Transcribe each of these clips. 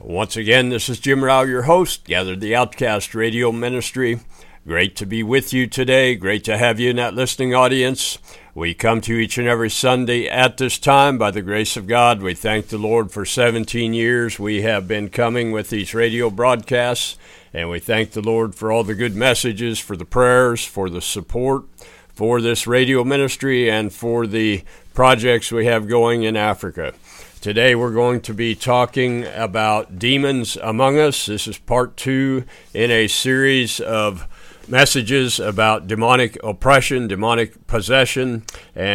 Once again, this is Jim Rao, your host, Gather the Outcast Radio Ministry. Great to be with you today. Great to have you in that listening audience. We come to you each and every Sunday at this time by the grace of God. We thank the Lord for 17 years. We have been coming with these radio broadcasts, and we thank the Lord for all the good messages, for the prayers, for the support, for this radio ministry, and for the projects we have going in Africa. Today we're going to be talking about demons among us. This is part 2 in a series of messages about demonic oppression, demonic possession,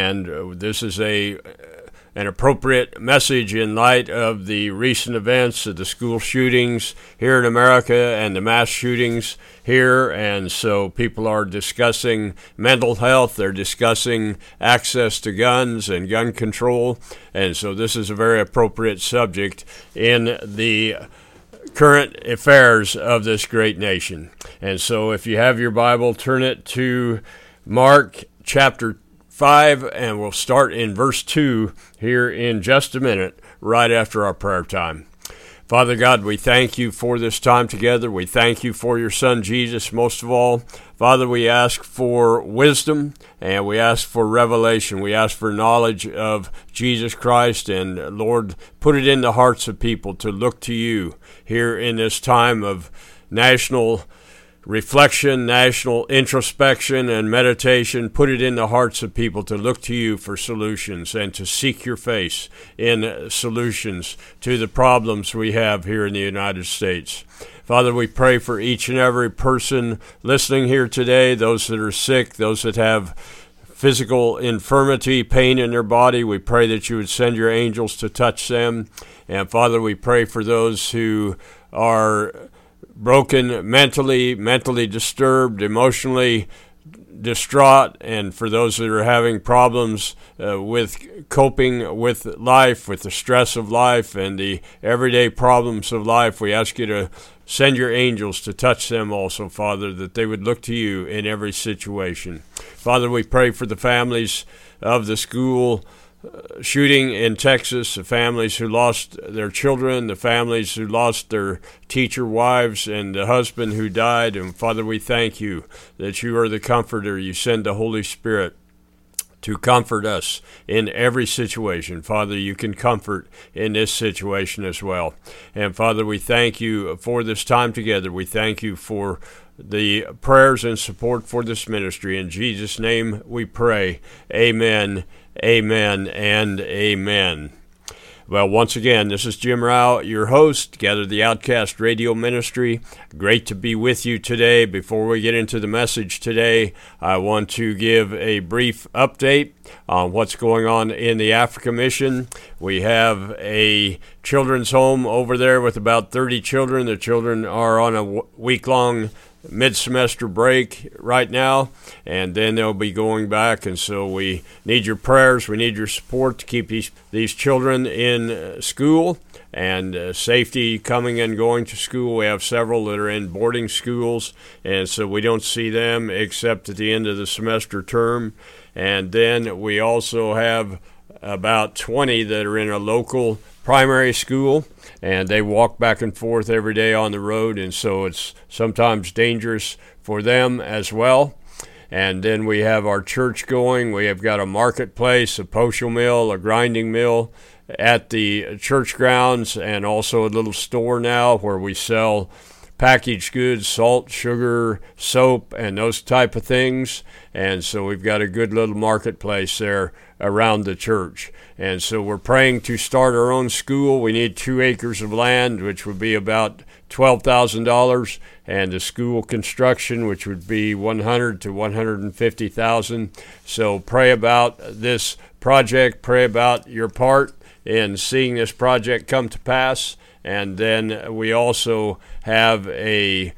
and this is an appropriate message in light of the recent events of the school shootings here in America and the mass shootings here. And so people are discussing mental health, they're discussing access to guns and gun control, and so this is a very appropriate subject in the current affairs of this great nation. And so if you have your Bible, turn it to Mark chapter 5, and we'll start in verse 2 here in just a minute, right after our prayer time. Father God, we thank you for this time together. We thank you for your Son, Jesus, most of all. Father, we ask for wisdom, and we ask for revelation. We ask for knowledge of Jesus Christ, and Lord, put it in the hearts of people to look to you here in this time of national reflection, national introspection, and meditation. Put it in the hearts of people to look to you for solutions and to seek your face in solutions to the problems we have here in the United States. Father, we pray for each and every person listening here today, those that are sick, those that have physical infirmity, pain in their body. We pray that you would send your angels to touch them. And Father, we pray for those who are broken mentally disturbed, emotionally distraught, and for those that are having problems with coping with life, with the stress of life and the everyday problems of life, we ask you to send your angels to touch them also, Father, that they would look to you in every situation. Father, we pray for the families of the school shooting in Texas, the families who lost their children, the families who lost their teacher wives, and the husband who died. And Father, we thank you that you are the comforter. You send the Holy Spirit to comfort us in every situation. Father, you can comfort in this situation as well. And Father, we thank you for this time together. We thank you for the prayers and support for this ministry. In Jesus' name we pray. Amen, amen, and amen. Well, once again, this is Jim Rao, your host, Gather the Outcast Radio Ministry. Great to be with you today. Before we get into the message today, I want to give a brief update on what's going on in the Africa Mission. We have a children's home over there with about 30 children. The children are on a week-long mid-semester break right now, and then they'll be going back, and so we need your prayers, we need your support to keep these children in school and safety coming and going to school. We have several that are in boarding schools, and so we don't see them except at the end of the semester term. And then we also have about 20 that are in a local primary school, and they walk back and forth every day on the road, and so it's sometimes dangerous for them as well. And then we have our church going. We have got a marketplace, a posho mill, a grinding mill at the church grounds, and also a little store now where we sell packaged goods, salt, sugar, soap, and those type of things. And so we've got a good little marketplace there around the church. And so we're praying to start our own school. We need 2 acres of land, which would be about $12,000, and the school construction, which would be $100,000 to $150,000. So pray about this project. Pray about your part in seeing this project come to pass. And then we also have a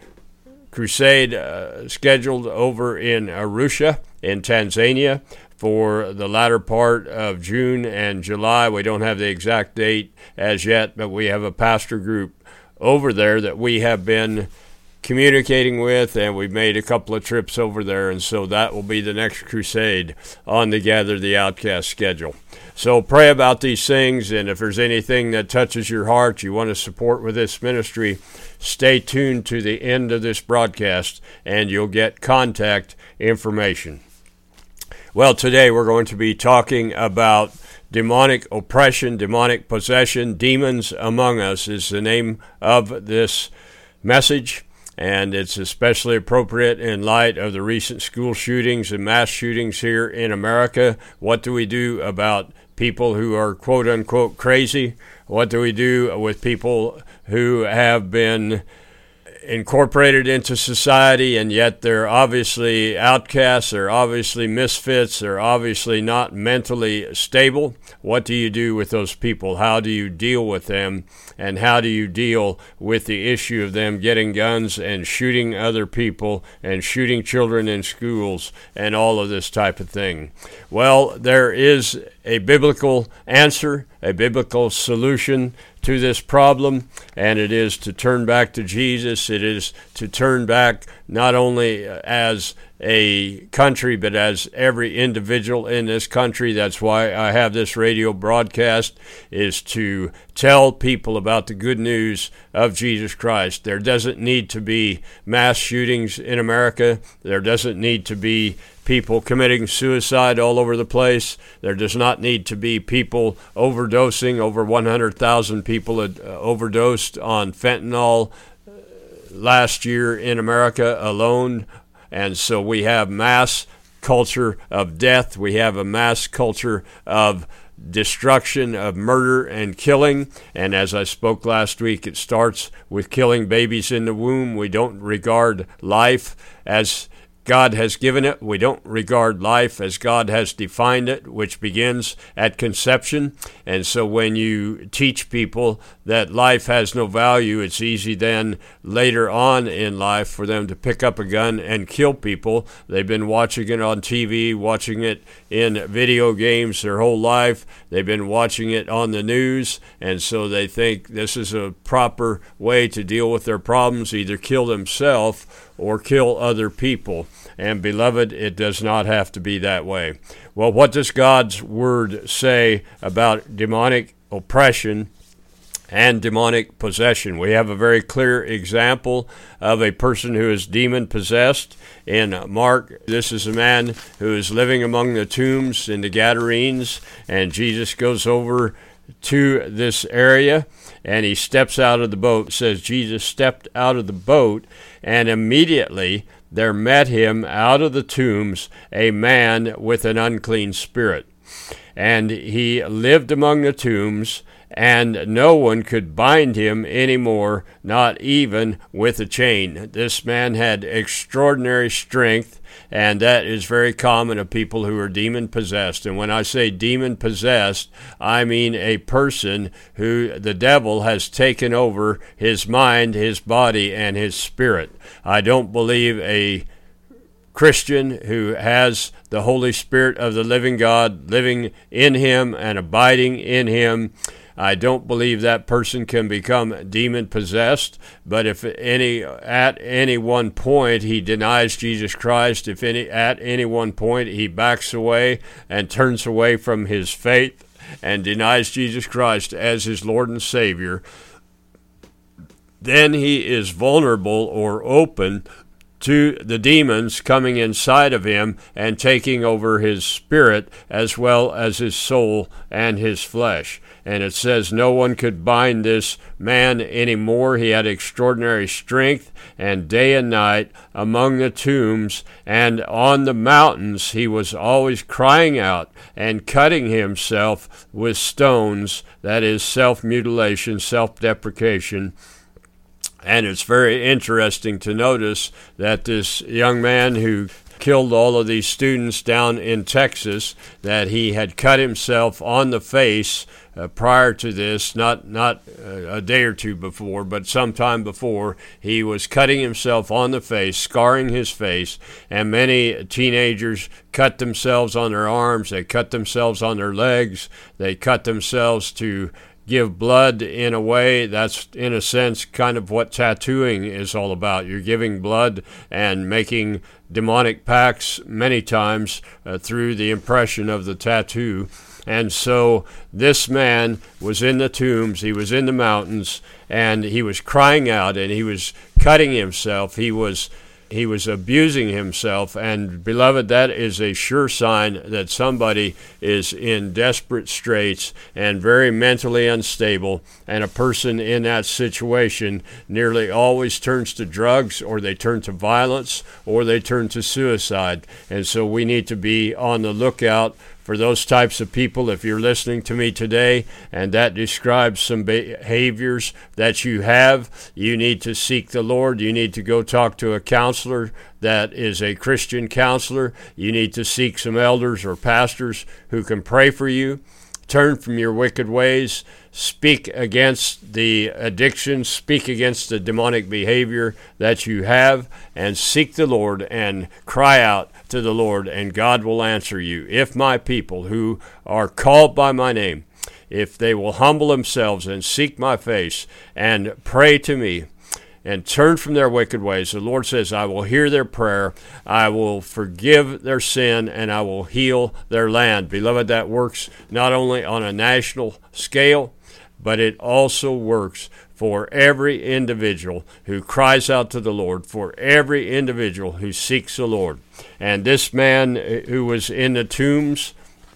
crusade scheduled over in Arusha in Tanzania for the latter part of June and July. We don't have the exact date as yet, but we have a pastor group over there that we have been communicating with, and we've made a couple of trips over there, and so that will be the next crusade on the Gather the Outcast schedule. So pray about these things, and if there's anything that touches your heart you want to support with this ministry, stay tuned to the end of this broadcast, and you'll get contact information. Well, today we're going to be talking about demonic oppression, demonic possession. Demons Among Us is the name of this message, and it's especially appropriate in light of the recent school shootings and mass shootings here in America. What do we do about people who are quote-unquote crazy? What do we do with people who have been incorporated into society and yet they're obviously outcasts, they're obviously misfits, they're obviously not mentally stable? What do you do with those people? How do you deal with them? And how do you deal with the issue of them getting guns and shooting other people and shooting children in schools and all of this type of thing? Well, there is a biblical answer, a biblical solution to this problem, and it is to turn back to Jesus. It is to turn back not only as a country, but as every individual in this country. That's why I have this radio broadcast, is to tell people about the good news of Jesus Christ. There doesn't need to be mass shootings in America. There doesn't need to be people committing suicide all over the place. There does not need to be people overdosing. Over 100,000 people had overdosed on fentanyl last year in America alone. And so we have mass culture of death. We have a mass culture of destruction, of murder and killing. And as I spoke last week, it starts with killing babies in the womb. We don't regard life as God has given it. We don't regard life as God has defined it, which begins at conception. And so when you teach people that life has no value, it's easy then later on in life for them to pick up a gun and kill people. They've been watching it on TV, watching it in video games their whole life. They've been watching it on the news, and so they think this is a proper way to deal with their problems, either kill themselves or kill other people. And beloved, it does not have to be that way. Well, what does God's Word say about demonic oppression and demonic possession? We have a very clear example of a person who is demon-possessed in Mark. This is a man who is living among the tombs in the Gadarenes, and Jesus goes over to this area, and he steps out of the boat. It says Jesus stepped out of the boat, and immediately there met him out of the tombs a man with an unclean spirit. And he lived among the tombs, and no one could bind him anymore, not even with a chain. This man had extraordinary strength, and that is very common of people who are demon-possessed. And when I say demon-possessed, I mean a person who the devil has taken over his mind, his body, and his spirit. I don't believe a Christian who has the Holy Spirit of the living God living in him and abiding in him, I don't believe that person can become demon-possessed. But if at any one point he denies Jesus Christ, if at any one point he backs away and turns away from his faith and denies Jesus Christ as his Lord and Savior, then he is vulnerable or open to the demons coming inside of him and taking over his spirit as well as his soul and his flesh. And it says no one could bind this man anymore. He had extraordinary strength, and day and night among the tombs and on the mountains he was always crying out and cutting himself with stones. That is self-mutilation, self-deprecation. And it's very interesting to notice that this young man who killed all of these students down in Texas, that he had cut himself on the face prior to this, not a day or two before, but sometime before. He was cutting himself on the face, scarring his face, and many teenagers cut themselves on their arms, they cut themselves on their legs, they cut themselves to give blood in a way. That's, in a sense, kind of what tattooing is all about. You're giving blood and making demonic pacts many times through the impression of the tattoo. And so this man was in the tombs, he was in the mountains, and he was crying out, and he was cutting himself, he was abusing himself. And beloved, that is a sure sign that somebody is in desperate straits and very mentally unstable. And a person in that situation nearly always turns to drugs, or they turn to violence, or they turn to suicide. And so we need to be on the lookout for those types of people. If you're listening to me today and that describes some behaviors that you have, you need to seek the Lord. You need to go talk to a counselor that is a Christian counselor. You need to seek some elders or pastors who can pray for you. Turn from your wicked ways. Speak against the addiction. Speak against the demonic behavior that you have, and seek the Lord and cry out to the Lord, and God will answer you. If my people who are called by my name, if they will humble themselves and seek my face and pray to me and turn from their wicked ways, the Lord says, I will hear their prayer, I will forgive their sin, and I will heal their land. Beloved, that works not only on a national scale, but it also works for every individual who cries out to the Lord, for every individual who seeks the Lord. And this man who was in the tombs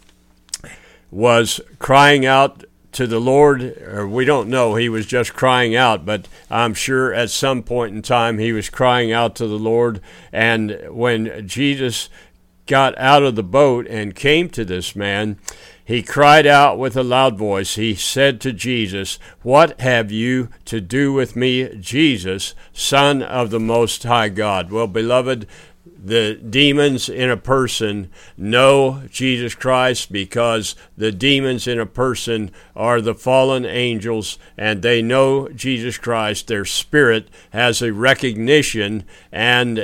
was crying out to the Lord, or we don't know, he was just crying out, but I'm sure at some point in time he was crying out to the Lord. And when Jesus got out of the boat and came to this man, he cried out with a loud voice. He said to Jesus, "What have you to do with me, Jesus, Son of the Most High God?" Well, beloved, the demons in a person know Jesus Christ, because the demons in a person are the fallen angels, and they know Jesus Christ. Their spirit has a recognition and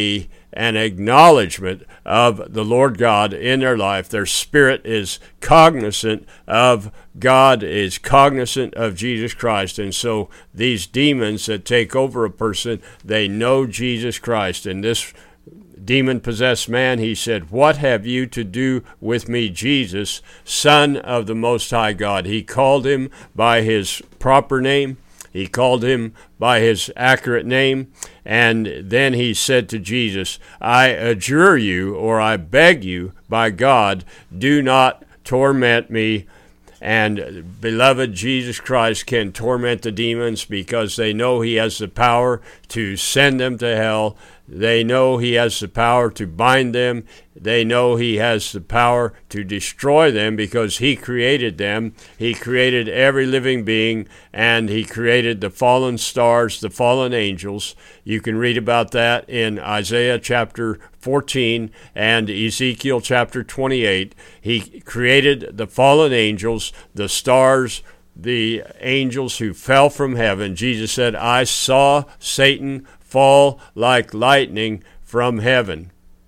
an acknowledgement of the Lord God in their life. Their spirit is cognizant of God, is cognizant of Jesus Christ. And so these demons that take over a person, they know Jesus Christ. And this demon-possessed man, he said, "What have you to do with me, Jesus, Son of the Most High God?" He called him by his proper name. He called him by his accurate name. And then he said to Jesus, "I adjure you, or I beg you, by God, do not torment me." And beloved, Jesus Christ can torment the demons because they know he has the power to send them to hell. They know he has the power to bind them. They know he has the power to destroy them because he created them. He created every living being, and he created the fallen stars, the fallen angels. You can read about that in Isaiah chapter 14 and Ezekiel chapter 28. He created the fallen angels, the stars, the angels who fell from heaven. Jesus said, "I saw Satan fall like lightning from heaven."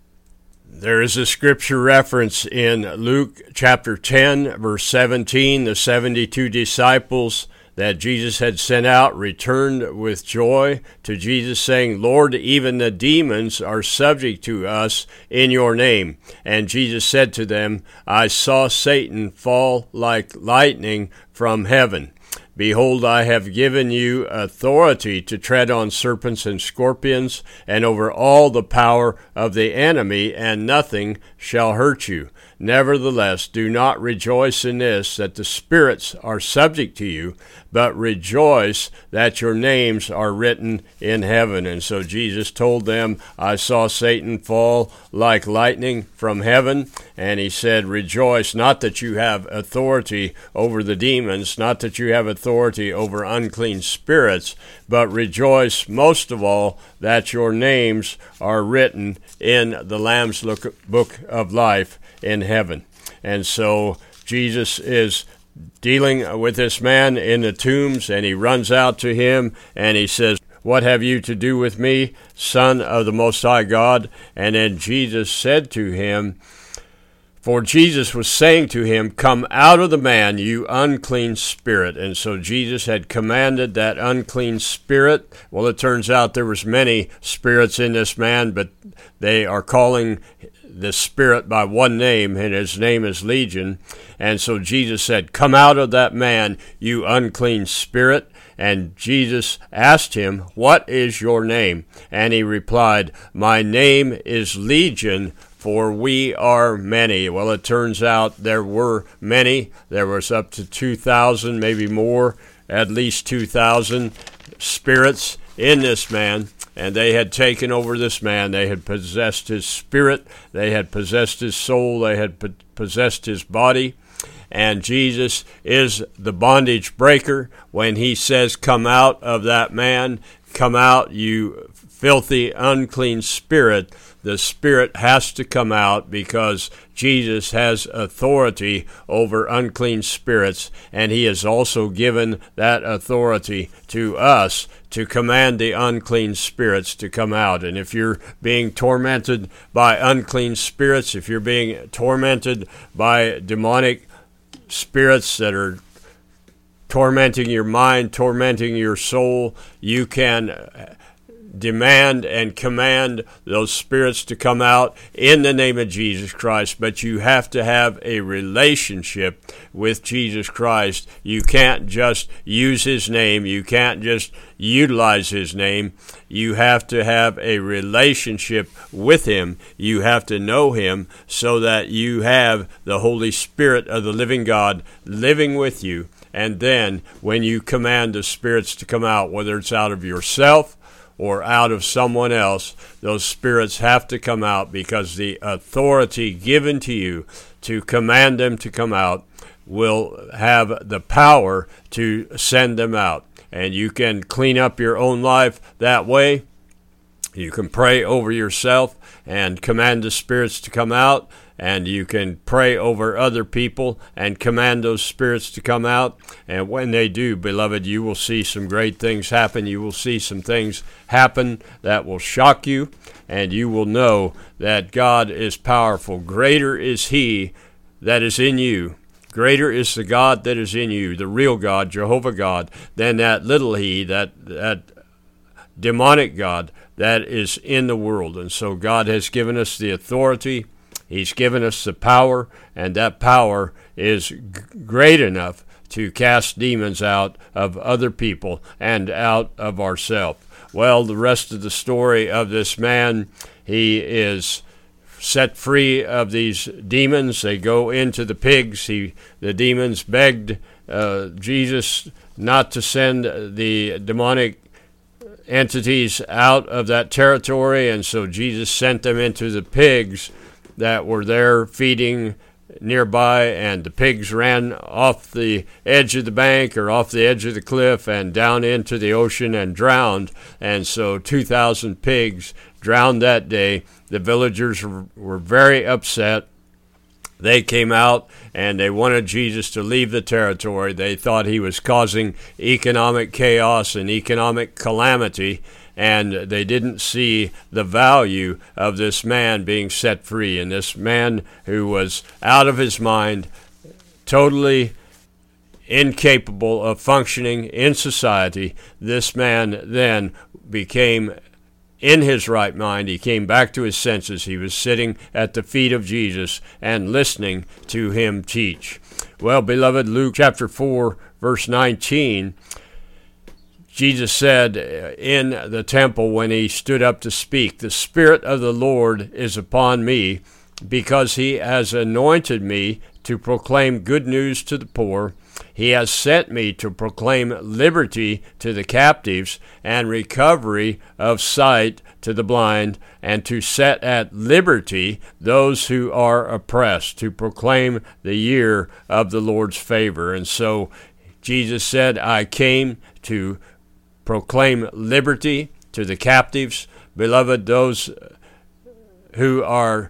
There is a scripture reference in Luke chapter 10, verse 17. The 72 disciples that Jesus had sent out returned with joy to Jesus, saying, "Lord, even the demons are subject to us in your name." And Jesus said to them, "I saw Satan fall like lightning from heaven. Behold, I have given you authority to tread on serpents and scorpions, and over all the power of the enemy, and nothing shall hurt you. Nevertheless, do not rejoice in this, that the spirits are subject to you, but rejoice that your names are written in heaven." And so Jesus told them, "I saw Satan fall like lightning from heaven." And he said, rejoice, not that you have authority over the demons, not that you have authority over unclean spirits, but rejoice most of all that your names are written in the Lamb's book of life in heaven. And so Jesus is dealing with this man in the tombs, and he runs out to him and he says, "What have you to do with me, Son of the Most High God?" And then Jesus said to him, For Jesus was saying to him, "Come out of the man, you unclean spirit." And so Jesus had commanded that unclean spirit. Well, it turns out there was many spirits in this man, but they are calling the spirit by one name, and his name is Legion. And so Jesus said, "Come out of that man, you unclean spirit." And Jesus asked him, "What is your name?" And he replied, "My name is Legion, for we are many." Well, it turns out there were many. There was up to 2,000, maybe more, at least 2,000 spirits in this man. And they had taken over this man. They had possessed his spirit. They had possessed his soul. They had possessed his body. And Jesus is the bondage breaker. When he says, "Come out of that man, come out, you filthy, unclean spirit," the spirit has to come out because Jesus has authority over unclean spirits, and he has also given that authority to us to command the unclean spirits to come out. And if you're being tormented by unclean spirits, if you're being tormented by demonic spirits that are tormenting your mind, tormenting your soul, you can demand and command those spirits to come out in the name of Jesus Christ. But you have to have a relationship with Jesus Christ. You can't just use his name. You can't just utilize his name. You have to have a relationship with him. You have to know him so that you have the Holy Spirit of the living God living with you. And then when you command the spirits to come out, whether it's out of yourself or out of someone else, those spirits have to come out because the authority given to you to command them to come out will have the power to send them out. And you can clean up your own life that way. You can pray over yourself and command the spirits to come out, and you can pray over other people and command those spirits to come out. And when they do, beloved, you will see some great things happen. You will see some things happen that will shock you, and you will know that God is powerful. Greater is he that is in you. Greater is the God that is in you, the real God, Jehovah God, than that little he, that demonic God that is in the world. And so God has given us the authority. He's given us the power, and that power is great enough to cast demons out of other people and out of ourselves. Well, the rest of the story of this man, he is set free of these demons. They go into the pigs. The demons begged Jesus not to send the demonic entities out of that territory, and so Jesus sent them into the pigs that were there feeding nearby, and the pigs ran off the edge of the bank or off the edge of the cliff and down into the ocean and drowned. And so 2,000 pigs drowned that day. The villagers were very upset. They came out and they wanted Jesus to leave the territory. They thought he was causing economic chaos and economic calamity, and they didn't see the value of this man being set free. And this man who was out of his mind, totally incapable of functioning in society, this man then became in his right mind. He came back to his senses. He was sitting at the feet of Jesus and listening to him teach. Well, beloved, Luke chapter 4, verse 19, Jesus said in the temple when he stood up to speak, "The Spirit of the Lord is upon me, because he has anointed me to proclaim good news to the poor. He has sent me to proclaim liberty to the captives and recovery of sight to the blind, and to set at liberty those who are oppressed," to proclaim the year of the Lord's favor. And so Jesus said, "I came to proclaim liberty to the captives." Beloved, those who are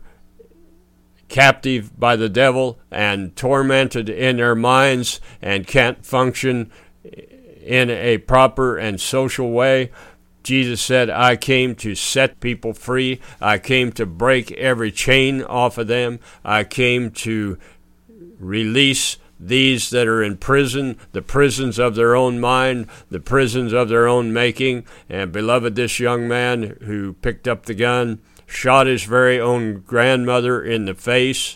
captive by the devil and tormented in their minds and can't function in a proper and social way, Jesus said, I came to set people free. I came to break every chain off of them. I came to release these that are in prison, the prisons of their own mind, the prisons of their own making. And beloved, this young man who picked up the gun, shot his very own grandmother in the face,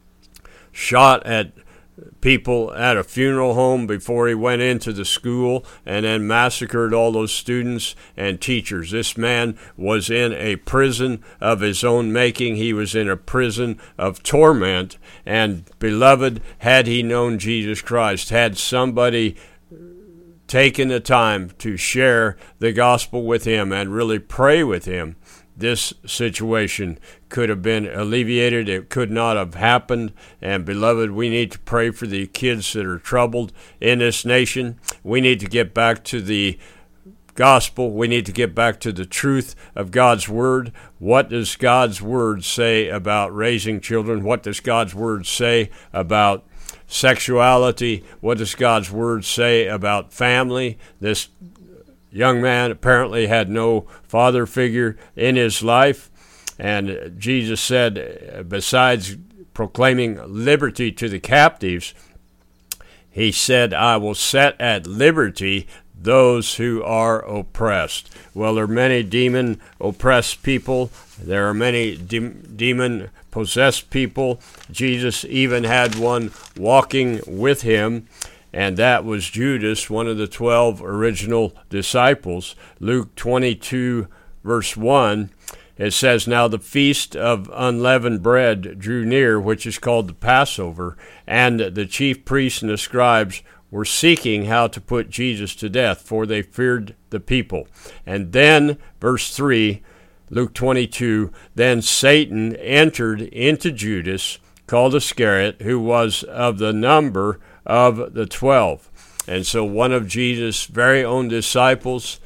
shot at people at a funeral home before he went into the school, and then massacred all those students and teachers. This man was in a prison of his own making. He was in a prison of torment. And beloved, had he known Jesus Christ, had somebody taken the time to share the gospel with him and really pray with him, this situation could have been alleviated. It could not have happened. And beloved, we need to pray for the kids that are troubled in this nation. We need to get back to the gospel. We need to get back to the truth of God's word. What does God's word say about raising children? What does God's word say about sexuality? What does God's word say about family? This young man apparently had no father figure in his life, and Jesus said, besides proclaiming liberty to the captives, he said, I will set at liberty those who are oppressed. Well, there are many demon-oppressed people. There are many demon-possessed people. Jesus even had one walking with him, and that was Judas, one of the 12 original disciples. Luke 22, verse 1, it says, Now the feast of unleavened bread drew near, which is called the Passover, and the chief priests and the scribes were seeking how to put Jesus to death, for they feared the people. And then, verse 3, Luke 22, Then Satan entered into Judas, called Iscariot, who was of the number of the 12. And so one of Jesus' very own disciples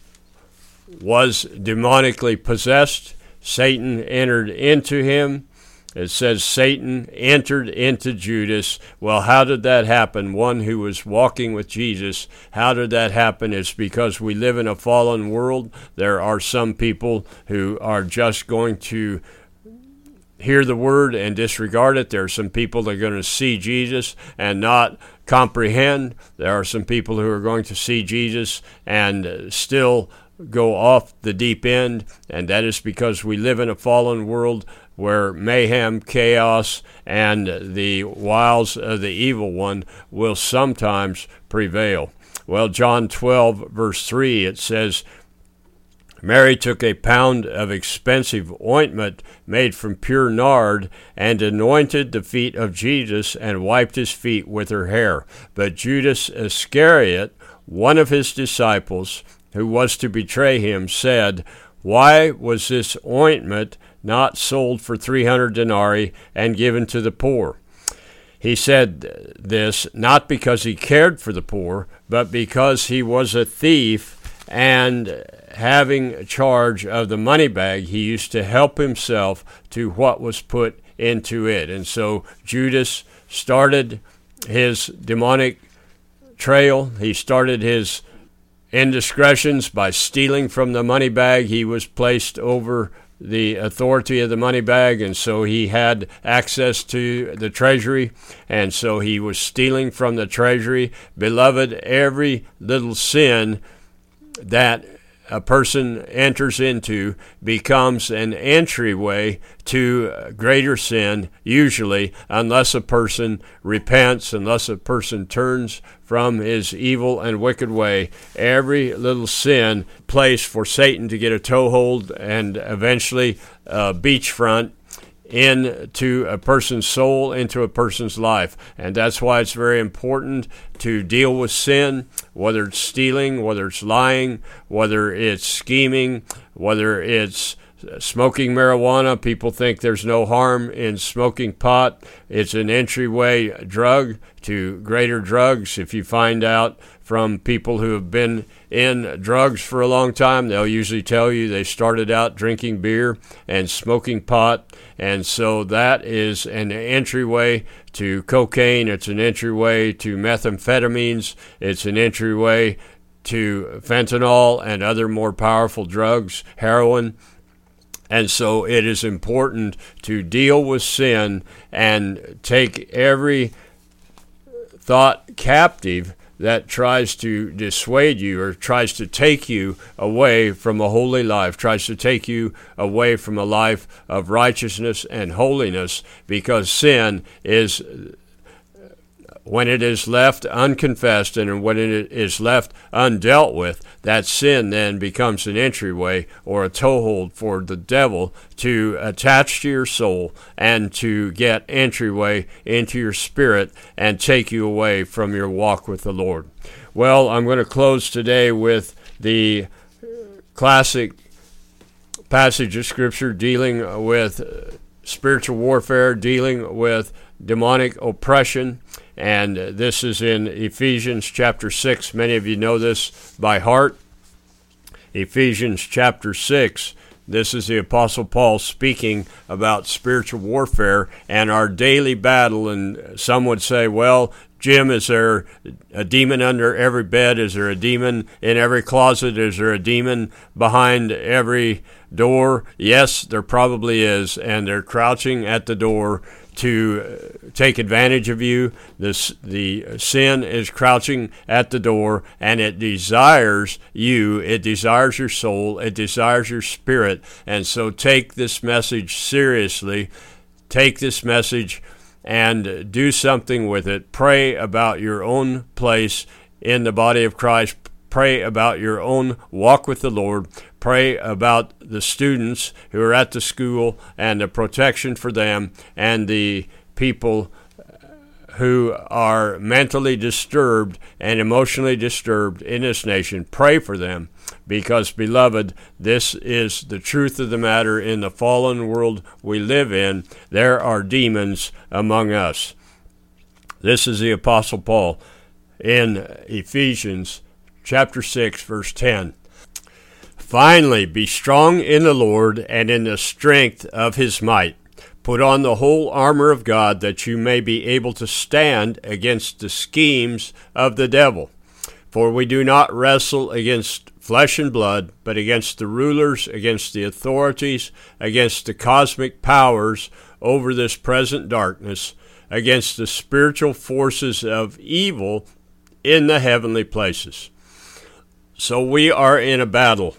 was demonically possessed. Satan entered into him. It says Satan entered into Judas. Well, how did that happen? One who was walking with Jesus. How did that happen? It's because we live in a fallen world. There are some people who are just going to hear the word and disregard it. There are some people that are going to see Jesus and not comprehend. There are some people who are going to see Jesus and still go off the deep end, and that is because we live in a fallen world where mayhem, chaos, and the wiles of the evil one will sometimes prevail. Well, John 12, verse 3, it says, Mary took a pound of expensive ointment made from pure nard and anointed the feet of Jesus and wiped his feet with her hair. But Judas Iscariot, one of his disciples, who was to betray him, said, Why was this ointment not sold for 300 denarii and given to the poor? He said this not because he cared for the poor, but because he was a thief, and having charge of the money bag, he used to help himself to what was put into it. And so Judas started his demonic trail. He started his indiscretions by stealing from the money bag. He was placed over the authority of the money bag, and so he had access to the treasury, and so he was stealing from the treasury. Beloved, every little sin that a person enters into becomes an entryway to greater sin, usually, unless a person repents, unless a person turns from his evil and wicked way. Every little sin place for Satan to get a toehold and eventually a beachfront into a person's soul, into a person's life. And that's why it's very important to deal with sin, whether it's stealing, whether it's lying, whether it's scheming, whether it's smoking marijuana. People think there's no harm in smoking pot. It's an entryway drug to greater drugs. If you find out from people who have been in drugs for a long time, they'll usually tell you they started out drinking beer and smoking pot. And so that is an entryway to cocaine. It's an entryway to methamphetamines. It's an entryway to fentanyl and other more powerful drugs, heroin. And so it is important to deal with sin and take every thought captive that tries to dissuade you or tries to take you away from a holy life, tries to take you away from a life of righteousness and holiness, because sin is, when it is left unconfessed and when it is left undealt with, that sin then becomes an entryway or a toehold for the devil to attach to your soul and to get entryway into your spirit and take you away from your walk with the Lord. Well, I'm going to close today with the classic passage of Scripture dealing with spiritual warfare, dealing with demonic oppression. And this is in Ephesians chapter 6. Many of you know this by heart. Ephesians chapter 6. This is the Apostle Paul speaking about spiritual warfare and our daily battle. And some would say, well, Jim, is there a demon under every bed? Is there a demon in every closet? Is there a demon behind every door? Yes, there probably is. And they're crouching at the door to take advantage of you. The sin is crouching at the door, and it desires you. It desires your soul. It desires your spirit. And so take this message seriously. Take this message and do something with it. Pray about your own place in the body of Christ. Pray about your own walk with the Lord. Pray about the students who are at the school and the protection for them, and the people who are mentally disturbed and emotionally disturbed in this nation. Pray for them, because, beloved, this is the truth of the matter. In the fallen world we live in, there are demons among us. This is the Apostle Paul in Ephesians chapter 6, verse 10. Finally, be strong in the Lord and in the strength of his might. Put on the whole armor of God, that you may be able to stand against the schemes of the devil. For we do not wrestle against flesh and blood, but against the rulers, against the authorities, against the cosmic powers over this present darkness, against the spiritual forces of evil in the heavenly places. So we are in a battle.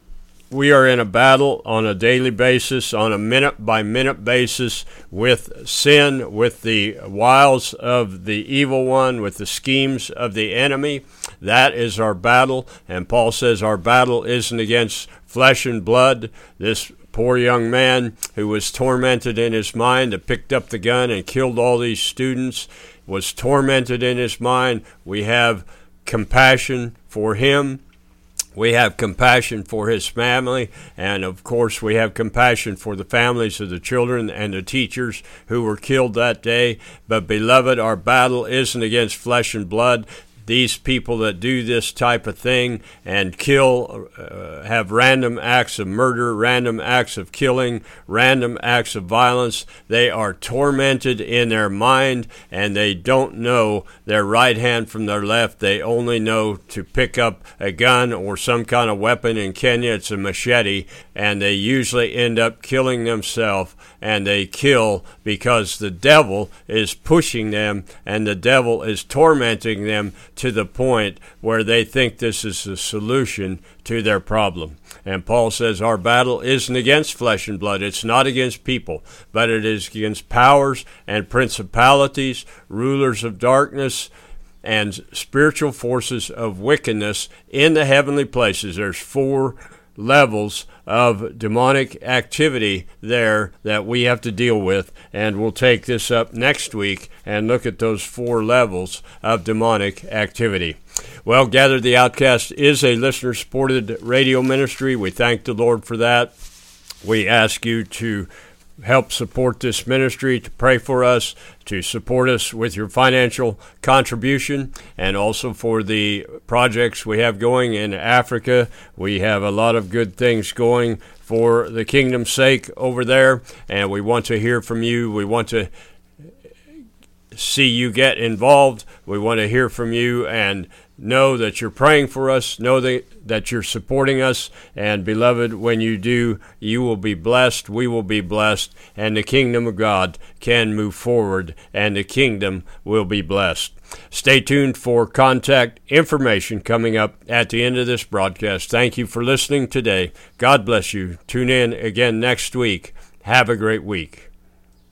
We are in a battle on a daily basis, on a minute-by-minute basis, with sin, with the wiles of the evil one, with the schemes of the enemy. That is our battle. And Paul says our battle isn't against flesh and blood. This poor young man who was tormented in his mind, that picked up the gun and killed all these students, was tormented in his mind. We have compassion for him. We have compassion for his family, and of course we have compassion for the families of the children and the teachers who were killed that day. But beloved, our battle isn't against flesh and blood. These people that do this type of thing and kill, have random acts of murder, random acts of killing, random acts of violence, they are tormented in their mind, and they don't know their right hand from their left. They only know to pick up a gun or some kind of weapon. In Kenya, it's a machete, and they usually end up killing themselves, and they kill because the devil is pushing them, and the devil is tormenting them to the point where they think this is the solution to their problem. And Paul says our battle isn't against flesh and blood. It's not against people, but it is against powers and principalities, rulers of darkness, and spiritual forces of wickedness in the heavenly places. There's 4 levels of demonic activity there that we have to deal with, and we'll take this up next week and look at those 4 levels of demonic activity. Well, Gather the Outcast is a listener-supported radio ministry. We thank the Lord for that. We ask you to help support this ministry, to pray for us, to support us with your financial contribution, and also for the projects we have going in Africa. We have a lot of good things going for the kingdom's sake over there, and we want to hear from you. We want to see you get involved. We want to hear from you and know that you're praying for us, know that you're supporting us, and beloved, when you do, you will be blessed, we will be blessed, and the kingdom of God can move forward, and the kingdom will be blessed. Stay tuned for contact information coming up at the end of this broadcast. Thank you for listening today. God bless you. Tune in again next week. Have a great week.